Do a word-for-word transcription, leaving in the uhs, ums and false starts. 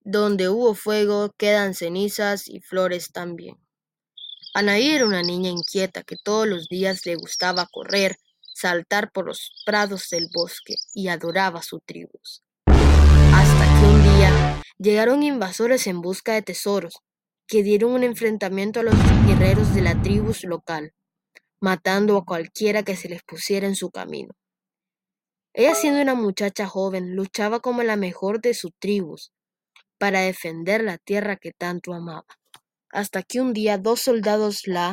Donde hubo fuego quedan cenizas y flores también. Anaí era una niña inquieta que todos los días le gustaba correr, saltar por los prados del bosque y adoraba su tribu. Hasta que un día llegaron invasores en busca de tesoros, que dieron un enfrentamiento a los guerreros de la tribu local, matando a cualquiera que se les pusiera en su camino. Ella, siendo una muchacha joven, luchaba como la mejor de su tribu para defender la tierra que tanto amaba, hasta que un día dos soldados la